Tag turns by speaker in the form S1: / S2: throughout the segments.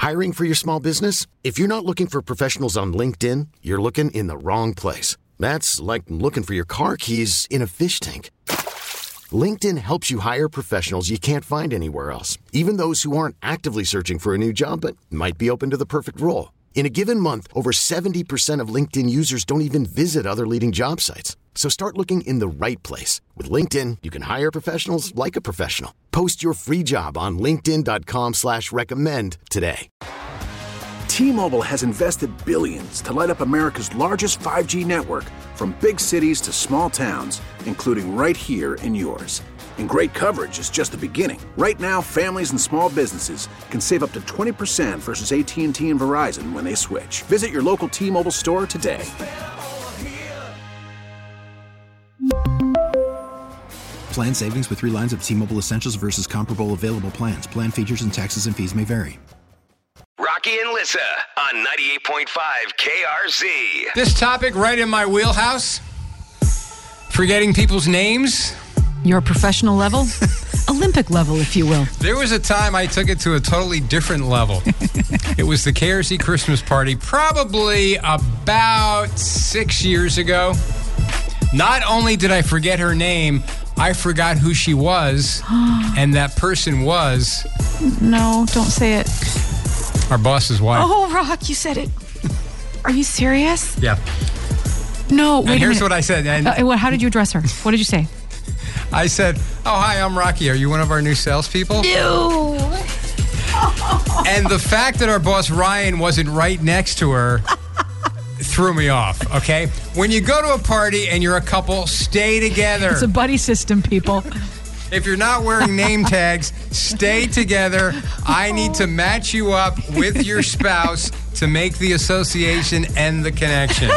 S1: Hiring for your small business? If you're not looking for professionals on LinkedIn, you're looking in the wrong place. That's like looking for your car keys in a fish tank. LinkedIn helps you hire professionals you can't find anywhere else, even those who aren't actively searching for a new job but might be open to the perfect role. In a given month, over 70% of LinkedIn users don't even visit other leading job sites. So start looking in the right place. With LinkedIn, you can hire professionals like a professional. Post your free job on linkedin.com/recommend today.
S2: T-Mobile has invested billions to light up America's largest 5G network, from big cities to small towns, including right here in yours. And great coverage is just the beginning. Right now, families and small businesses can save up to 20% versus AT&T and Verizon when they switch. Visit your local T-Mobile store today.
S3: Plan savings with 3 lines of T-Mobile Essentials versus comparable available plans. Plan features and taxes and fees may vary.
S4: Rocky and Lissa on 98.5 KRZ.
S5: This topic right in my wheelhouse. Forgetting people's names.
S6: Your professional level? Olympic level, if you will.
S5: There was a time I took it to a totally different level. It was the KRZ Christmas party, probably about 6 years ago. Not only did I forget her name, I forgot who she was, and that person was...
S6: No, don't say it.
S5: Our boss's wife.
S6: Oh, Rock, you said it. Are you serious?
S5: Yeah.
S6: No, wait
S5: and here's
S6: a minute.
S5: what I said. And
S6: how did you address her? What did you say?
S5: I said, oh, hi, I'm Rocky. Are you one of our new salespeople?
S6: Ew.
S5: And the fact that our boss, Ryan, wasn't right next to her threw me off, okay? When you go to a party and you're a couple, stay together.
S6: It's a buddy system, people.
S5: If you're not wearing name tags, stay together. I need to match you up with your spouse to make the association and the connection.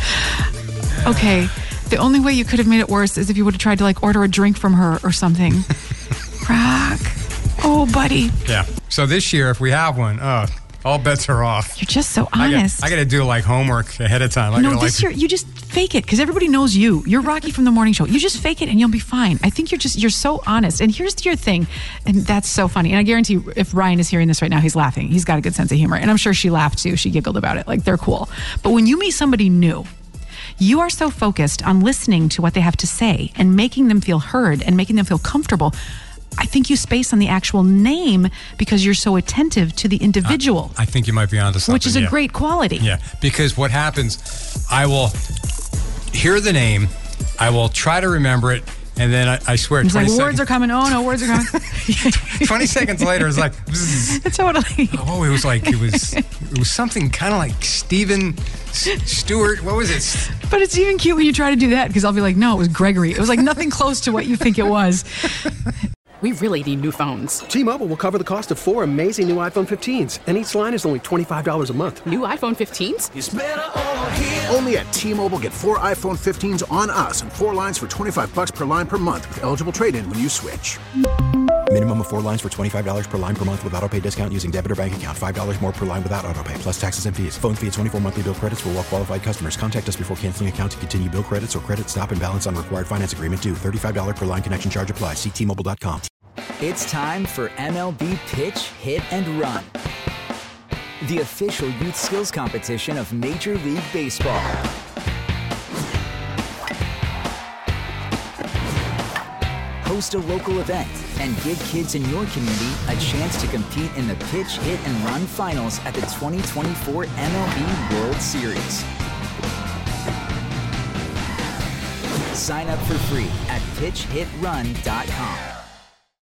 S6: Okay. The only way you could have made it worse is if you would have tried to order a drink from her or something. Rock. Oh, buddy.
S5: Yeah. So this year, if we have one, all bets are off.
S6: You're just so honest.
S5: I got to do homework ahead of time.
S6: No, this year, you just fake it because everybody knows you. You're Rocky from the morning show. You just fake it and you'll be fine. I think you're so honest. And here's your thing. And that's so funny. And I guarantee you, if Ryan is hearing this right now, he's laughing. He's got a good sense of humor. And I'm sure she laughed too. She giggled about it. They're cool. But when you meet somebody new, you are so focused on listening to what they have to say and making them feel heard and making them feel comfortable. I think you space on the actual name because you're so attentive to the individual.
S5: I think you might be onto something.
S6: Which is a great quality.
S5: Yeah, because what happens, I will hear the name, I will try to remember it, and then I swear,
S6: it's words are coming. Oh, no, words are coming.
S5: 20 seconds later, it's like,
S6: totally.
S5: Oh, it was something kind of like Steven Stewart. What was it?
S6: But it's even cute when you try to do that because I'll be like, no, it was Gregory. It was nothing close to what you think it was.
S7: We really need new phones.
S8: T-Mobile will cover the cost of 4 amazing new iPhone 15s, and each line is only $25 a month.
S7: New iPhone 15s?
S2: It's better over here. Only at T-Mobile, get 4 iPhone 15s on us and 4 lines for $25 per line per month with eligible trade-in when you switch.
S3: Minimum of 4 lines for $25 per line per month with autopay discount using debit or bank account. $5 more per line without autopay, plus taxes and fees. Phone fee at 24 monthly bill credits for well-qualified customers. Contact us before canceling account to continue bill credits or credit stop and balance on required finance agreement due. $35 per line connection charge applies. See T-Mobile.com.
S9: It's time for MLB Pitch, Hit, and Run, the official youth skills competition of Major League Baseball. Host a local event and give kids in your community a chance to compete in the Pitch, Hit, and Run finals at the 2024 MLB World Series. Sign up for free at pitchhitrun.com.